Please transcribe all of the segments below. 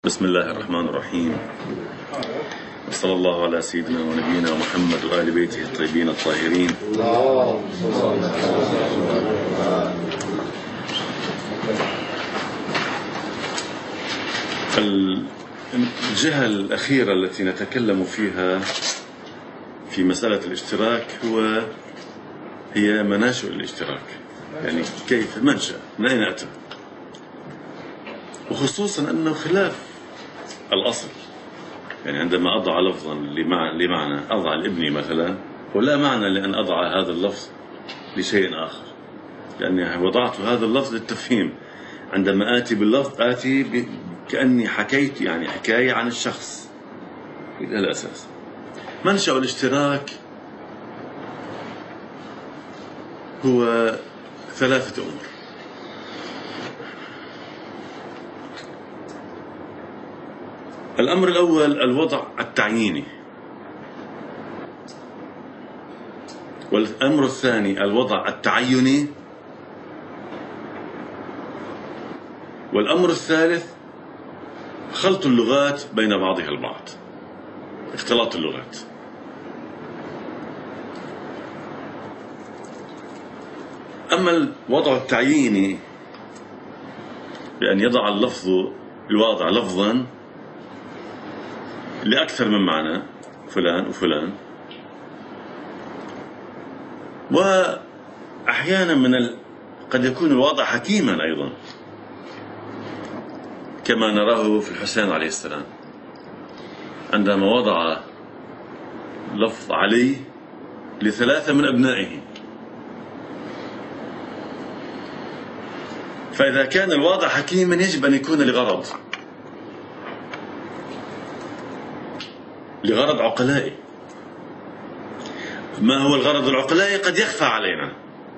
بسم الله الرحمن الرحيم، وصلى الله على سيدنا ونبينا محمد وآل بيته الطيبين الطاهرين. الجهة الأخيرة التي نتكلم فيها في مسألة الاشتراك هي مناشئ الاشتراك، يعني كيف منشأ، من أين أتى، وخصوصا أنه خلاف الأصل. يعني عندما أضع لفظا لمعنى أضع لابني مثلا، ولا معنى لأن أضع هذا اللفظ لشيء آخر، لأني وضعت هذا اللفظ للتفهيم. عندما آتي باللفظ آتي كأني حكيت، يعني حكاية عن الشخص. إلى الأساس منشأ الاشتراك هو ثلاثة أمور. الأمر الأول الوضع التعييني، والأمر الثاني الوضع التعيني، والأمر الثالث خلط اللغات بين بعضها البعض، اختلاط اللغات. أما الوضع التعييني بأن يضع اللفظ الواضع لفظا لأكثر من معنى، فلان وفلان، وأحيانا قد يكون الواضع حكيما أيضا، كما نراه في الحسين عليه السلام عندما وضع لفظ علي لثلاثة من أبنائه. فإذا كان الواضع حكيما يجب أن يكون لغرض عقلائي. ما هو الغرض العقلائي قد يخفى علينا،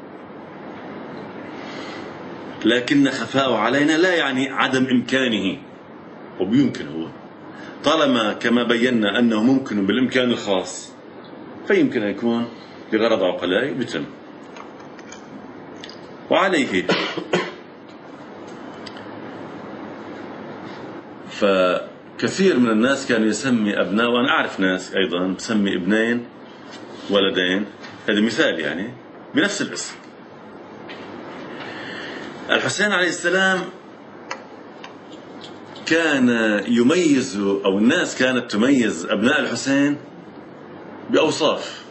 لكن خفاءه علينا لا يعني عدم إمكانه، وبيمكن هو طالما كما بينا أنه ممكن بالإمكان الخاص، فيمكن أن يكون لغرض عقلائي بتم. وعليه فكثير من الناس كانوا يسمي أبناء، وأنا أعرف ناس أيضا تسمي ابنين ولدين، هذا مثال يعني بنفس الاسم. الحسين عليه السلام كان يميز، أو الناس كانت تميز أبناء الحسين بأوصاف: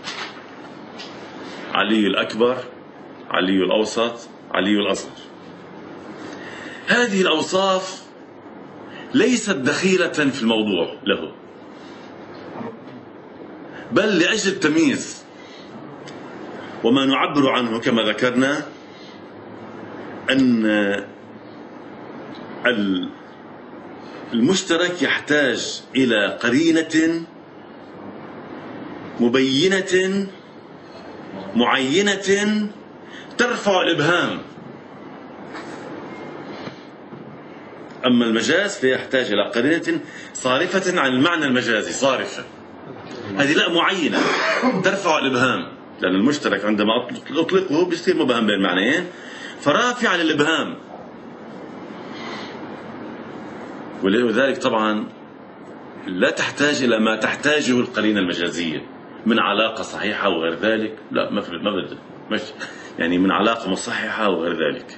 علي الأكبر، علي الأوسط، علي الأصغر. هذه الأوصاف ليست دخيلة في الموضوع له، بل لأجل التمييز. وما نعبر عنه كما ذكرنا أن المشترك يحتاج إلى قرينة مبينة معينة ترفع الإبهام. أما المجاز فيحتاج إلى قرينة صارفة عن المعنى المجازي، صارفة، هذه لا معينة ترفع الإبهام، لأن المشترك عندما أطلقه بيصير مبهم بين معنيين، فرافع للإبهام. ولذلك طبعا لا تحتاج إلى ما تحتاجه القرينة المجازية من علاقة صحيحة وغير ذلك، لا ما بدل، مش يعني من علاقة مصححة وغير ذلك.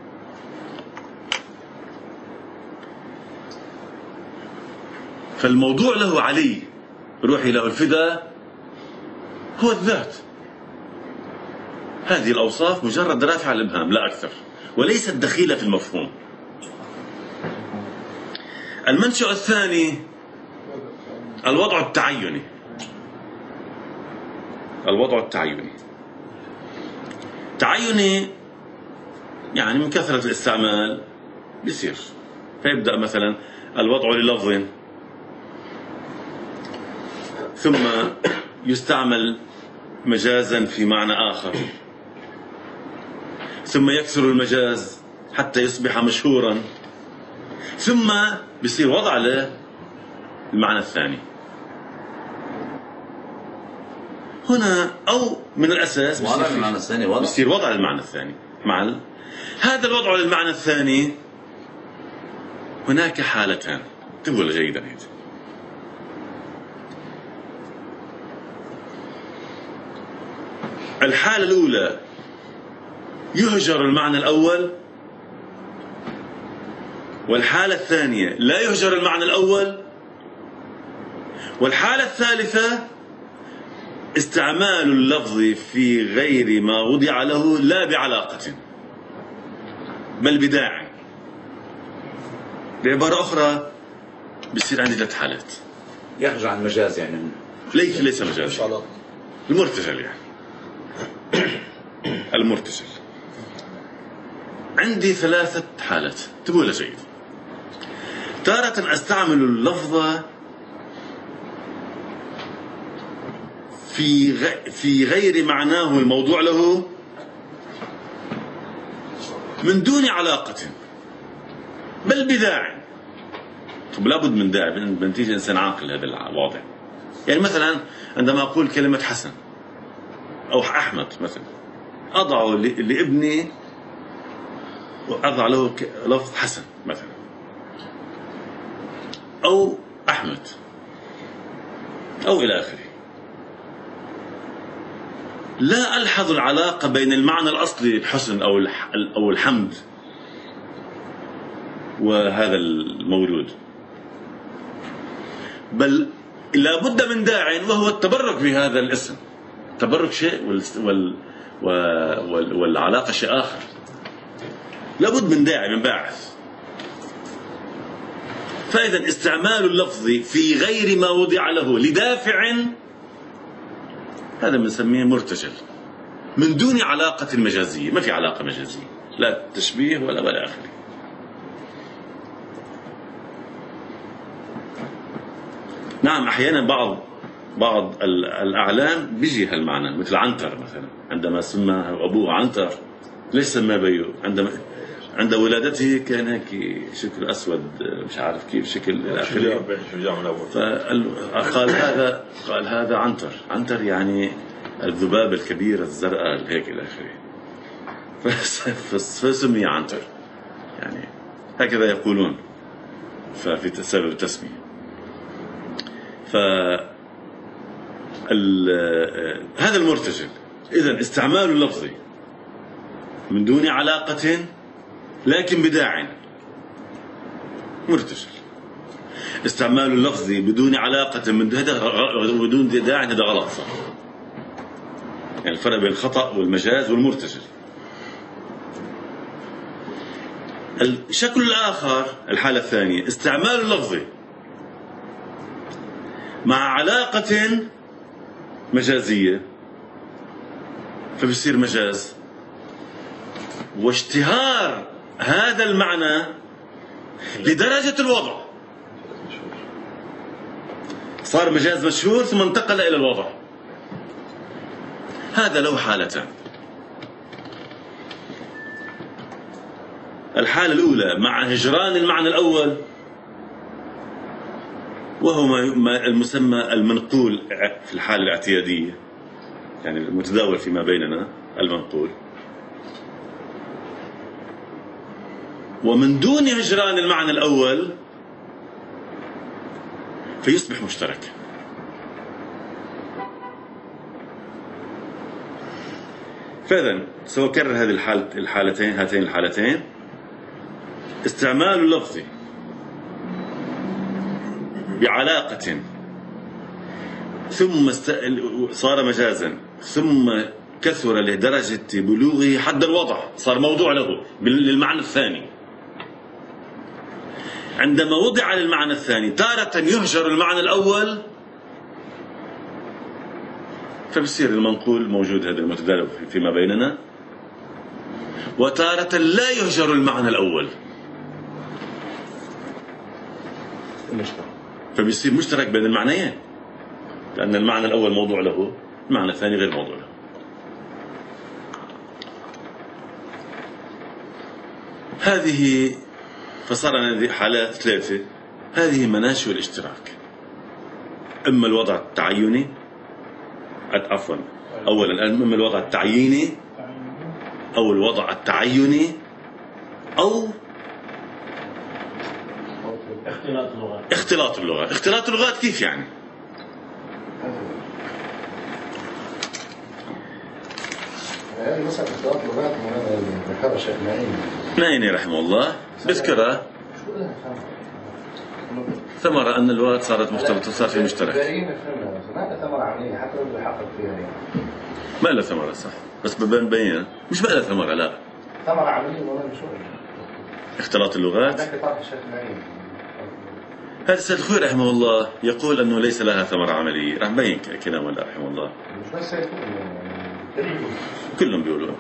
فالموضوع له علي، روحي له الفداء، هو الذات. هذه الأوصاف مجرد رافع الإبهام لا أكثر، وليست دخيلة في المفهوم. المنشأ الثاني الوضع التعيني. الوضع التعيني يعني من كثرة الاستعمال بيصير، فيبدأ مثلا الوضع للفظ، ثم يستعمل مجازا في معنى آخر، ثم يكثر المجاز حتى يصبح مشهورا، ثم بيصير وضع له المعنى الثاني. هنا أو من الأساس بيصير وضع المعنى الثاني مع هذا الوضع للمعنى الثاني. هناك حالتان: انتبهوا جيدا هيك. الحالة الأولى يهجر المعنى الأول، والحالة الثانية لا يهجر المعنى الأول، والحالة الثالثة استعمال اللفظ في غير ما وضع له لا بعلاقة بل بداع. بعبارة أخرى بصير عندي 3 حالات. يخرج عن المجاز يعني. ليس مجاز، المرتجل يعني. المرتجل عندي 3 حالات، انتبهوا جيد. تارة استعمل اللفظ في غير معناه الموضوع له من دون علاقة بل بداع. طب لابد من داعي بنتيجة إنسان عاقل هذا الواضح. يعني مثلا عندما أقول كلمة حسن أو أحمد مثلا، أضع لابني وأضع له لفظ حسن مثلا أو أحمد أو إلى آخره. لا ألحظ العلاقة بين المعنى الأصلي الحسن أو الحمد وهذا المولود، بل لا بد من داع وهو التبرك بهذا الاسم. التبرك شيء والعلاقة شيء آخر. لابد من داعي، من باعث. فإذا استعمال اللفظ في غير ما وضع له لدافع هذا بنسميه مرتجل من دون علاقة مجازية. ما في علاقة مجازية، لا تشبيه ولا آخره. نعم أحيانا بعض الأعلام بيجي هالمعنى، مثل عنتر مثلا، عندما سمى أبوه عنتر ليش سمى بيه؟ عند ولادته كان هيك شكل أسود، مش عارف كيف شكل الآخرين، قال هذا عنتر يعني الذباب الكبيرة الزرقاء هيك الآخرين، فسمي عنتر، يعني هكذا يقولون ففي سبب التسمية. هذا المرتجل. إذن استعمال اللفظ من دون علاقة لكن بداع مرتجل. استعمال اللفظ بدون علاقة بدون داع هذا غلط صح. يعني الفرق بين الخطأ والمجاز والمرتجل. الشكل الآخر، الحالة الثانية، استعمال اللفظ مع علاقة مجازية فبصير مجاز، واشتهار هذا المعنى لدرجة الوضع، صار مجاز مشهور ثم انتقل إلى الوضع. هذا له حالتان. الحالة الأولى مع هجران المعنى الأول، وهو ما المسمى المنقول في الحالة الاعتيادية، يعني المتداول فيما بيننا المنقول. ومن دون هجران المعنى الأول فيصبح مشترك. فإذا سوف أكرر هذه هاتين الحالتين. استعمال اللفظ بعلاقة ثم صار مجازا ثم كثر لدرجة بلوغه حد الوضع، صار موضوع له للمعنى الثاني. عندما وضع للمعنى الثاني تارة يهجر المعنى الأول فبصير المنقول موجود هذا المتداول فيما بيننا، وتارة لا يهجر المعنى الأول فبيصير مشترك بين المعنيين، لأن المعنى الأول موضوع له، المعنى الثاني غير موضوع له. هذه فصار هذه حالات 3. هذه مناشئ الاشتراك، إما الوضع التعيني، عفوا أولا إما الوضع التعييني أو الوضع التعيني أو اختلاط اللغات. اختلاط اللغات. اختلاط اللغات كيف يعني؟ هذه مسألة اختلاط اللغات ذكرها الشيخ نايني رحمه الله بذكرها ثمرة أن اللغات صارت مختلطة وصار في مشترك. ما ثمرة عملية حتى لو بيحقق فيها يعني. ما لها ثمرة صح، بس ببين مش ما لها ثمرة لا. ثمرة عملية والله شو اختلاط اللغات. هذا السيد الخوي رحمه الله يقول أنه ليس لها ثمرة عملية، راح بين كلام الله رحمه الله. مش بس كلهم بيقولوا.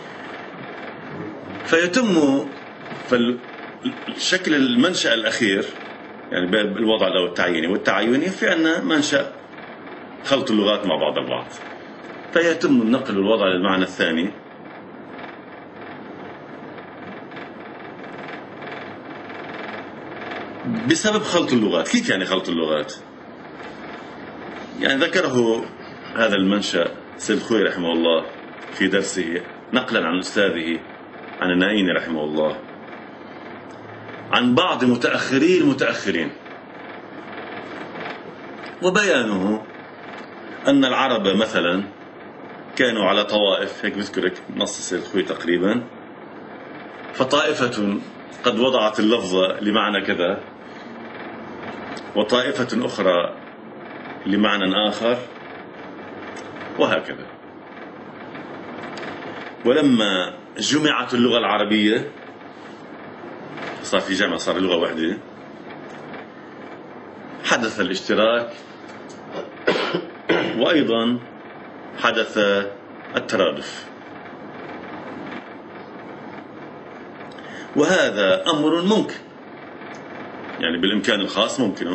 فيتم الشكل المنشأ الأخير يعني بالوضع لو التعييني والتعيني في عندنا منشأ خلط اللغات مع بعض البعض، فيتم النقل الوضع للمعنى الثاني بسبب خلط اللغات. كيف يعني خلط اللغات؟ يعني ذكره هذا المنشأ سيد الخوي رحمه الله في درسه نقلا عن أستاذه عن النائيني رحمه الله عن بعض المتأخرين وبيانه أن العرب مثلا كانوا على طوائف، هيك بذكرك نص السيد الخوي تقريبا، فطائفة قد وضعت اللفظ لمعنى كذا وطائفة أخرى لمعنى آخر وهكذا. ولما جمعت اللغة العربية صار في جامعة، صار لغة واحدة، حدث الاشتراك وأيضا حدث الترادف، وهذا أمر ممكن يعني بالإمكان الخاص ممكن،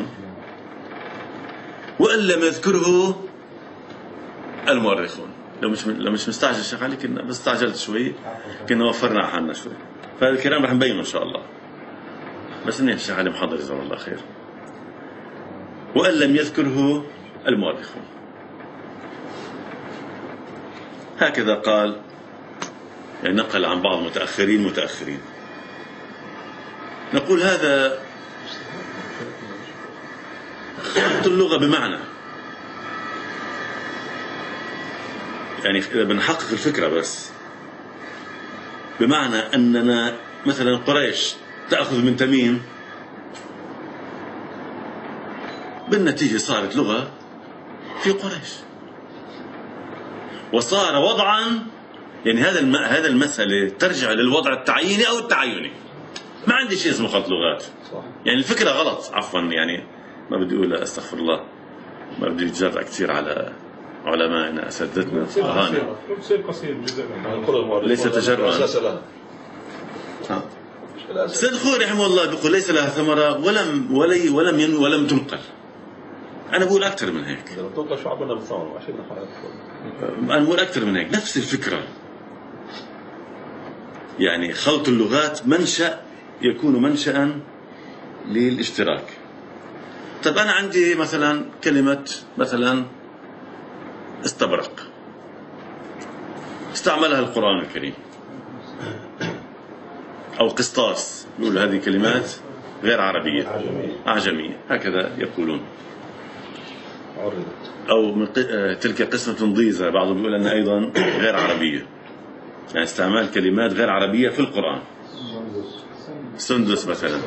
وإن لم يذكره المؤرخون. لو مش مستعجل الشيخ علي كنا بس استعجلت شوي كنا وفرنا على حالنا شوي، فهذا الكلام رح نبينه إن شاء الله، بس إني الشيخ علي محضر جزاه الله خير. وإن لم يذكره المؤرخون، هكذا قال يعني نقل عن بعض متأخرين. نقول هذا خلط اللغة بمعنى، يعني إذا بنحقق الفكرة بس، بمعنى أننا مثلا قريش تأخذ من تميم، بالنتيجة صارت لغة في قريش وصار وضعا، يعني هذا المسألة ترجع للوضع التعييني أو التعيني. ما عندي شيء اسمه خلط لغات، يعني الفكرة غلط عفوا، يعني ما بدي أقول استغفر الله، ما بدي أتجرأ كثير على علمائنا أساتذتنا أهانا، ليس تجرؤا. سيد الخوي رحمه الله بيقول ليس لها ثمرة ولم تنقل. أنا بقول أكثر من هيك، أنا بقول أكثر من هيك، نفس الفكرة. يعني خلط اللغات منشأ يكون منشأ للاشتراك. طب أنا عندي مثلا كلمة مثلا استبرق استعملها القرآن الكريم، أو قسطاس، يقول هذه كلمات غير عربية أعجمية هكذا يقولون، أو تلك قسمة ضيزة، بعضهم يقول أنها أيضا غير عربية، يعني استعمال كلمات غير عربية في القرآن. سندس مثلا،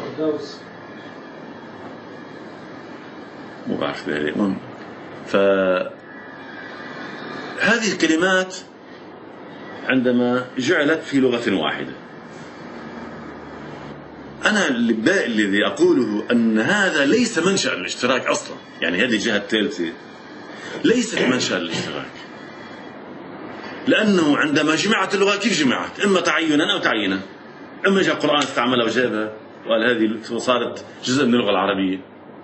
مو بعرف ذلك. فهذه الكلمات عندما جعلت في لغة واحدة، أنا الذي أقوله أن هذا ليس منشأ الاشتراك أصلا، يعني هذه الجهة الثالثة ليست منشأ الاشتراك، لأنه عندما جمعت اللغة كيف جمعت؟ إما تعينا أو تعيينا، إما جاء القرآن استعملها وجابها وقال هذه وصارت جزء من اللغة العربية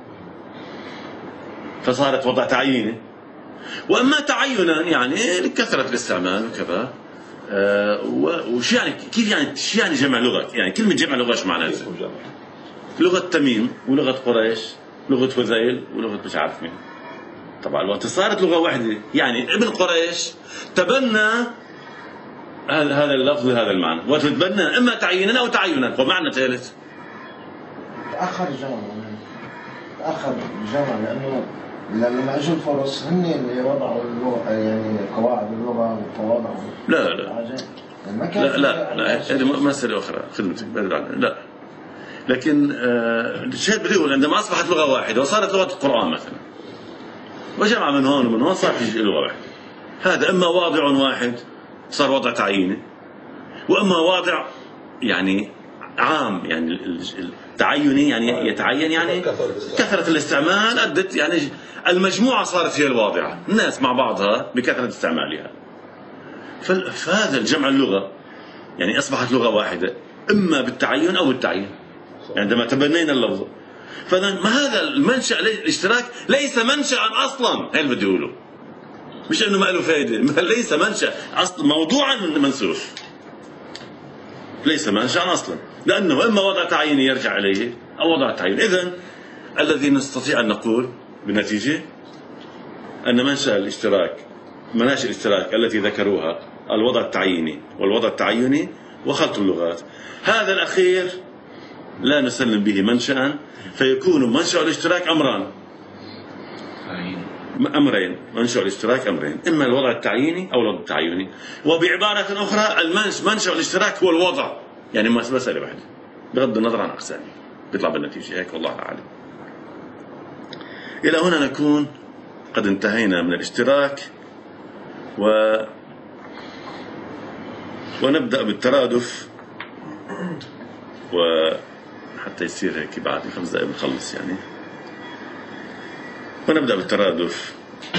فصارت وضع تعييني، وإما تعينا يعني لكثرة الاستعمال وكذا. وش يعني كيف يعني شو يعني جمع لغة؟ يعني كلمة جمع لغة ايش معناتها؟ لغة تميم ولغة قريش، لغة هذيل ولغة مش عارف مين. طبعا الوقت صارت لغة واحدة، يعني ابن قريش تبنى هذا اللفظ هذا المعنى، وتتبنى إما تعيينا أو تعينا ومعنى ثالث تأخر الجمع أخذ الجامعة لأنه لما اجوا الفرس هن اللي وضعوا اللغة، يعني قواعد اللغة والتواضع. لا هذه مسألة أخرى خدمتك لا. لكن الشيء بدي يقول عندما أصبحت لغة واحدة وصارت لغة القرآن مثلا وجمع من هون ومن هون صارت لغة واحدة، هذا إما واضع واحد صار وضع تعييني، وإما واضع يعني عام، يعني التعيني يعني يتعين يعني كثرة الاستعمال أدت يعني المجموعة صارت هي الواضعة، الناس مع بعضها بكثرة استعمالها. فهذا الجمع اللغة يعني أصبحت لغة واحدة إما بالتعين أو بالتعيين عندما تبنينا اللفظ. فما هذا المنشأ الاشتراك ليس منشأ أصلا، هي اللي بدي أقوله، مش إنه ما له فائدة، ليس منشأ أصلا، موضوعا منسوخ، ليس منشأ أصلا، لأنه إما وضع تعييني يرجع إليه أو وضع تعيين. إذن الذي نستطيع أن نقول بالنتيجة أن منشأ الاشتراك، مناشئ الاشتراك التي ذكروها الوضع التعييني والوضع التعيني وخلط اللغات، هذا الأخير لا نسلم به منشأ، فيكون منشأ الاشتراك أمرين، منشأ الاشتراك أمرين، إما الوضع التعييني أو الوضع التعيني. وبعبارة أخرى منشأ الاشتراك هو الوضع، يعني مسألة واحدة بغض النظر عن أقسامه، بيطلع بالنتيجة هيك والله أعلم. إلى هنا نكون قد انتهينا من الاشتراك ونبدأ بالترادف، وحتى يصير هيك بعد 5 دقائق بنخلص يعني. ونبدأ بالترادف.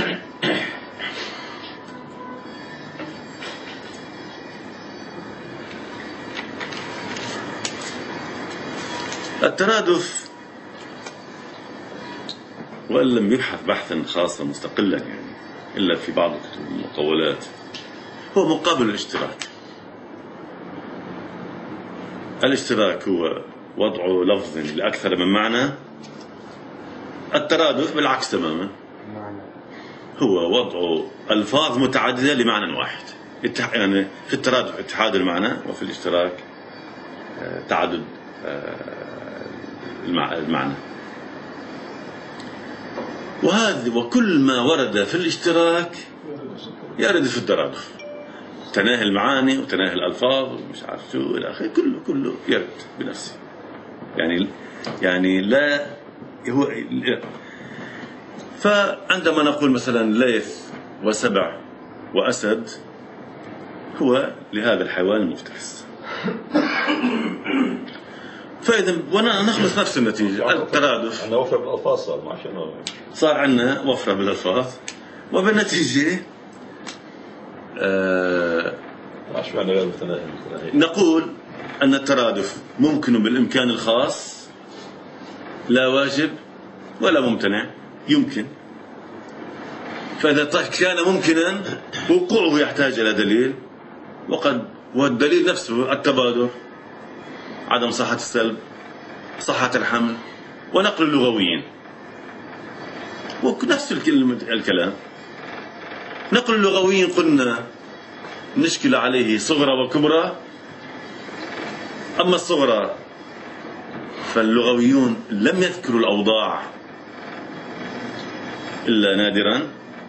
الترادف وإن لم يبحث بحثا خاصا مستقلا يعني إلا في بعض كتب المطولات، هو مقابل الاشتراك. الاشتراك هو وضع لفظ لأكثر من معنى، الترادف بالعكس تماما، هو وضع ألفاظ متعددة لمعنى واحد. يعني في الترادف اتحاد المعنى، وفي الاشتراك تعدد المعنى. وكل ما ورد في الاشتراك يرد في الترادف، تناهي المعاني وتناهي الألفاظ ومش عارف شو إلى آخره، كله يرد بنفسه. يعني لا هو. فعندما نقول مثلا ليث وسبع وأسد، هو لهذا الحيوان المفترس. فإذا نخلص نفس النتيجة، الترادف. عندنا وفرة بالألفاظ صار عندنا وفرة بالألفاظ، وبالنتيجة نقول أن الترادف ممكن بالإمكان الخاص، لا واجب ولا ممتنع، يمكن. فإذا كان ممكنا وقوعه يحتاج إلى دليل، والدليل نفسه التبادر، عدم صحة السلب، صحة الحمل، ونقل اللغويين، ونفس الكلام. نقل اللغويين قلنا نشكل عليه صغرى وكبرى. أما الصغرى فاللغويون لم يذكروا الأوضاع إلا نادرا،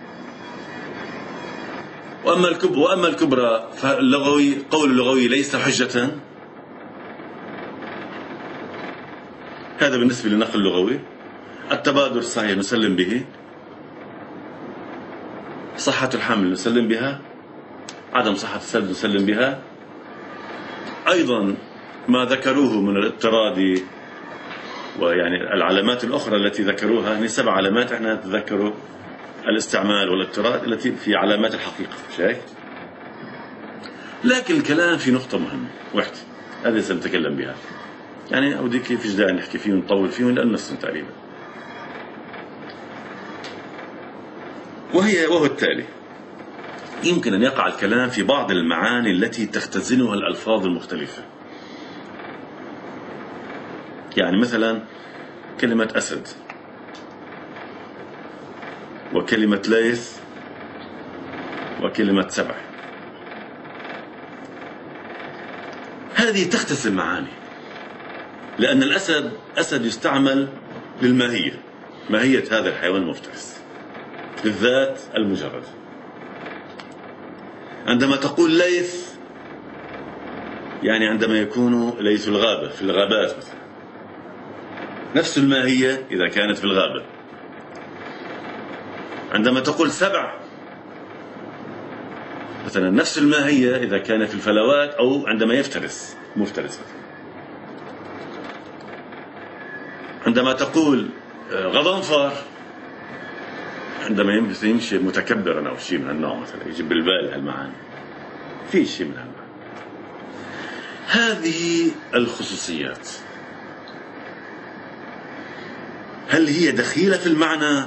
وأما الكبرى فاللغوي قول اللغوي ليس حجة. هذا بالنسبة للنقل اللغوي. التبادر الصحيح نسلم به، صحة الحمل نسلم بها، عدم صحة السلب نسلم بها. أيضا ما ذكروه من الاضطراد، ويعني العلامات الأخرى التي ذكروها، هي 7 علامات، احنا نتذكروا الاستعمال والاضطراد التي في علامات الحقيقة، مش هيك؟ لكن الكلام في نقطة مهمة واحدة، هذه سنتكلم بها، يعني أوديك فيش داعي نحكي فيه ونطول فيه لأن نفسه تقريبا. وهو التالي: يمكن أن يقع الكلام في بعض المعاني التي تختزنها الألفاظ المختلفة. يعني مثلا كلمة أسد، وكلمة ليث، وكلمة سبع، هذه تختزن معاني، لأن الأسد يستعمل للماهية، ماهية هذا الحيوان المفترس بالذات المجرد. عندما تقول ليث يعني عندما يكون ليث الغابة في الغابات مثلا، نفس الماهية إذا كانت في الغابة. عندما تقول سبع مثلا، نفس الماهية إذا كان في الفلوات أو عندما يفترس مفترس. عندما تقول غضنفر عندما يمشي متكبرا أو شيء من النوع مثلا، يجي بالبال هالمعاني، في شيء من هالمعاني. هذه الخصوصيات هل هي دخيلة في المعنى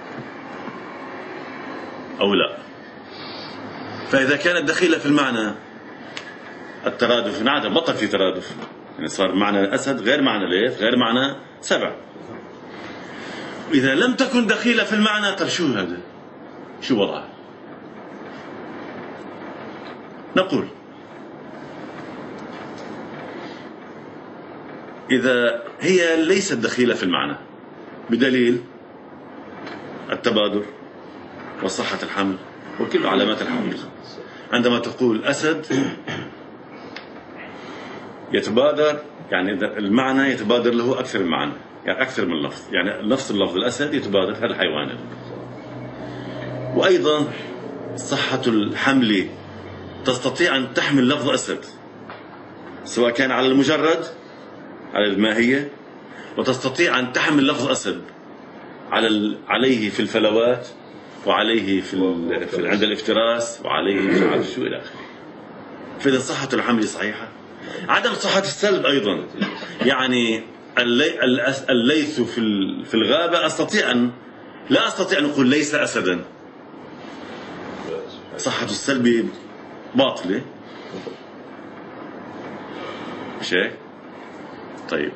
أو لا؟ فإذا كانت دخيلة في المعنى، الترادف نعم بطل في ترادف، يعني صار معنى أسد غير معنى ليث غير معنى سبع. إذا لم تكن دخيلة في المعنى، طب شو هذا؟ شو وضعها؟ نقول إذا هي ليست دخيلة في المعنى بدليل التبادر وصحة الحمل وكل علامات الحقيقة. عندما تقول أسد يتبادر، يعني المعنى يتبادر له أكثر من معنى، يعني أكثر من لفظ، يعني نفس اللفظ الأسد يتبادر هذا الحيوان. وأيضا صحة الحمل تستطيع أن تحمل لفظ أسد سواء كان على المجرد على الماهية، وتستطيع أن تحمل لفظ أسد عليه في الفلوات، وعليه في عند الافتراس، وعليه مش عارف شو إلى آخره. فإذا صحة الحمل صحيحة. عدم صحة السلب أيضا، يعني الليث في الغابة لا أستطيع أن أقول ليس أسدا، صحة السلب باطلة، مش هيك؟ طيب،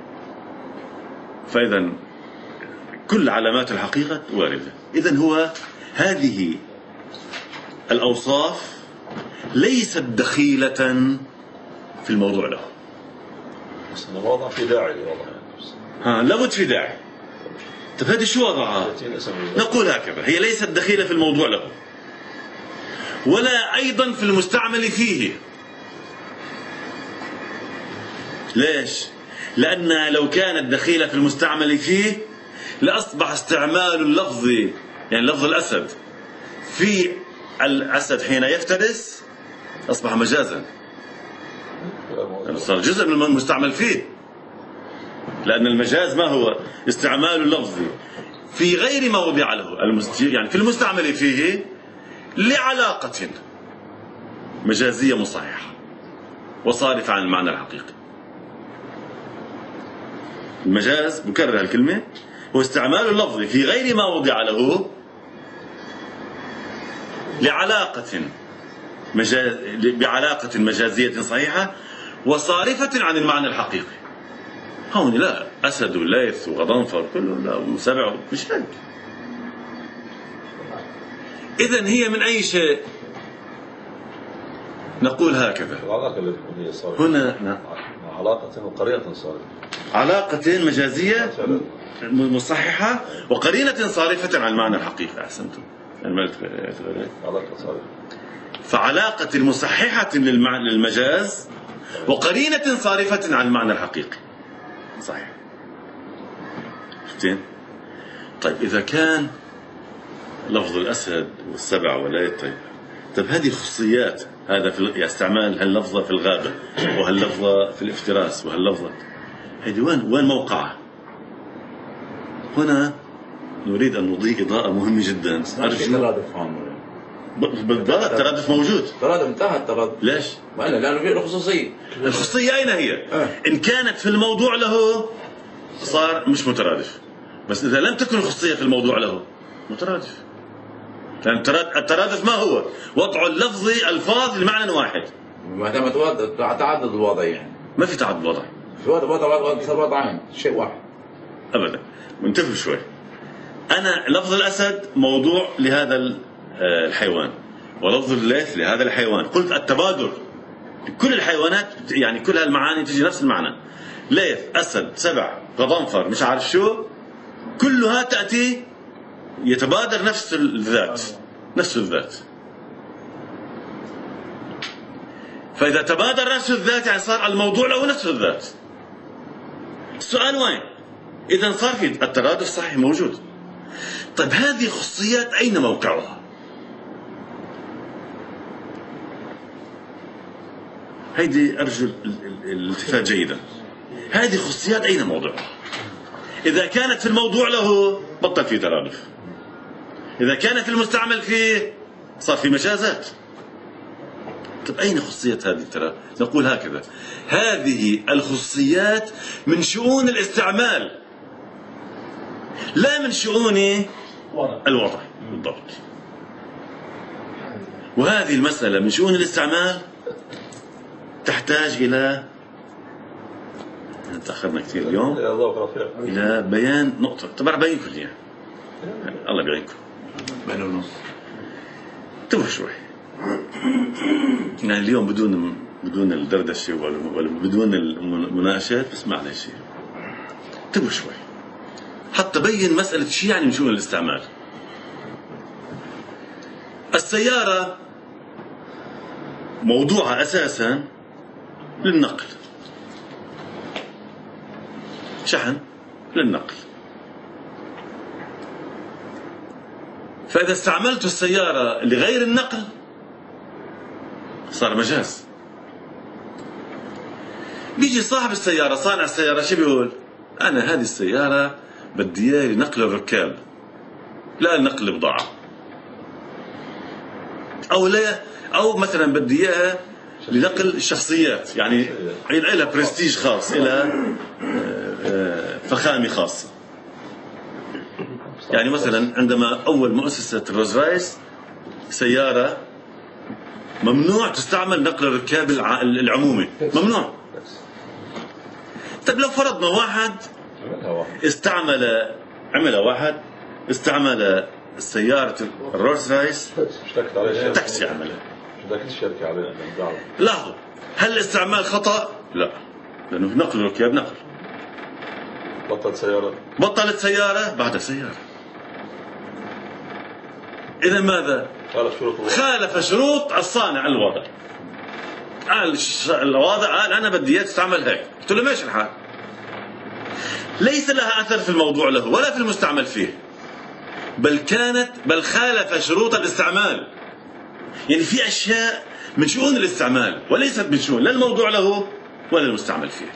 فإذا كل علامات الحقيقة واردة. إذن هو هذه الأوصاف ليست دخيلة في الموضوع له. بس الوضع في داعي لوضعها. لابد في داعي. طيب هذه شو وضعها؟ نقول هكذا: هي ليست دخيلة في الموضوع له، ولا أيضا في المستعمل فيه. ليش؟ لأنها لو كانت دخيلة في المستعمل فيه لأصبح استعمال اللفظ، يعني لفظ الأسد في الأسد حين يفترس أصبح مجازا، يعني صار جزء من المستعمل فيه. لأن المجاز ما هو؟ استعمال اللفظ في غير ما وضع له، يعني في المستعمل فيه لعلاقة مجازية مصححة وصارفة عن المعنى الحقيقي. المجاز، مكرر الكلمة، هو استعمال اللفظ في غير ما وضع له بعلاقة مجازية صحيحة وصارفة عن المعنى الحقيقي. هون لا، أسد وليث وغضنفر كله لا، وسبع، مش هيك. إذن هي من أي شيء؟ نقول هكذا: العلاقة التي هي صارفة هنا علاقة وقرينة صارفة، علاقة مجازية مصححة وقرينة صارفة عن المعنى الحقيقي. أحسنتم. علاقة صارفة، فعلاقة مصححة للمجاز وقرينة صارفة عن المعنى الحقيقي. صحيح. شفتين؟ طيب إذا كان لفظ الأسد والسبع ولا طيب هذه خصوصيات، هذا في استعمال هاللفظة في الغابة، وهاللفظة في الافتراس، وهاللفظة هذه وين موقعها؟ هنا نريد أن نضيء إضاءة مهمة جدا. بالضبط الترادف موجود. الترادف انتهى الترادف. ليش؟ لأنه في له خصوصية. الخصوصية أين هي؟ إن كانت في الموضوع له صار مش مترادف، بس إذا لم تكن الخصوصية في الموضوع له مترادف. لأن الترادف ما هو؟ وضع اللفظ ألفاظ لمعنى واحد. ما دام تعدد الوضع، يعني ما في تعدد وضع. في وضعين شيء واحد أبدا. انتبهوا شوي. أنا لفظ الأسد موضوع لهذا الحيوان، ولفظ الليث لهذا الحيوان. قلت التبادر، كل الحيوانات يعني كل هالمعاني تجي نفس المعنى. ليث، أسد، سبع، غضنفر، مش عارف شو، كلها تأتي يتبادر نفس الذات، نفس الذات. فإذا تبادر نفس الذات يعني صار الموضوع له نفس الذات. السؤال وين؟ إذا صار في الترادف صحيح موجود. طيب هذه خصوصيات أين موقعها؟ هيدي أرجو الالتفات جيدا. هذه خصوصيات أين موضعها؟ إذا كانت في الموضوع له بطل في ترادف، إذا كانت المستعمل فيه صار في مجازات. طيب أين خصوصية هذه الترادف؟ نقول هكذا: هذه الخصوصيات من شؤون الاستعمال لا من شؤون الوضع بالضبط. وهذه المسألة من شؤون الاستعمال تحتاج إلى، تأخرنا كثير اليوم، إلى بيان نقطة. طبعا بينكم اليوم، الله بيعينكم. بين ونص انتبهوا شوي. يعني اليوم بدون الدردشة ولا بدون المناقشات، بس معلش انتبهوا شوي حتى بين مسألة شو يعني من شؤون الاستعمال. السيارة موضوعها أساسا للنقل، شحن للنقل. فإذا استعملت السيارة لغير النقل صار مجاز. بيجي صاحب السيارة صانع السيارة شو بيقول؟ أنا هذه السيارة بدي إياها لنقل الركاب لا لنقل البضاعة، أو مثلا بدي إياها لنقل الشخصيات، يعني لها برستيج خاص، لها فخامة خاصة. يعني مثلا عندما أول مؤسسة الرولز رايس سيارة ممنوع تستعمل نقل الركاب العمومي، ممنوع. طيب لو فرضنا واحد استعمل سيارة الرولز رايس تاكسي، عملها لاحظوا، هل الاستعمال خطأ؟ لا، لأنه نقل الركاب نقل. بطلت سيارة بعد سيارة. إذا ماذا؟ خالف شروط الصانع الوضع. الوضع قال أنا بدي إياك تستعمل هيك، قلت له ماشي الحال. ليس لها أثر في الموضوع له ولا في المستعمل فيه، بل خالف شروط الاستعمال. يعني في أشياء من شؤون الاستعمال وليست من شؤون لا الموضوع له ولا المستعمل فيه.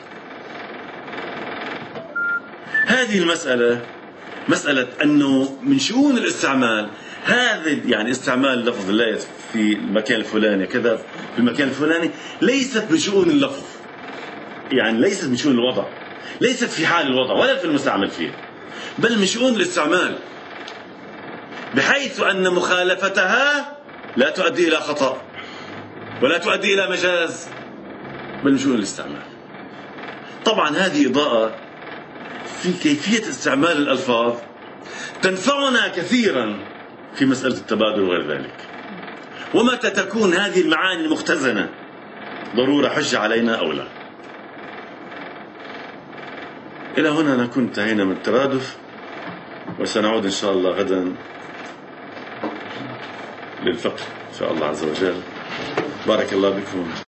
هذه المسألة مسألة أنه من شؤون الاستعمال، هذا يعني استعمال لفظ الله في المكان الفلاني كذا في المكان الفلاني ليست من شؤون اللفظ، يعني ليست من شؤون الوضع، ليست في حال الوضع ولا في المستعمل فيه، بل من شؤون الاستعمال، بحيث أن مخالفتها لا تؤدي إلى خطأ ولا تؤدي إلى مجاز، بل من شؤون الاستعمال. طبعا هذه إضاءة في كيفية استعمال الألفاظ تنفعنا كثيرا في مسألة التبادل وغير ذلك. ومتى تكون هذه المعاني المختزنة ضرورة حجة علينا أو لا. إلى هنا نكون انتهينا من الترادف، وسنعود إن شاء الله غدا للفقه إن شاء الله عز وجل. بارك الله بكم.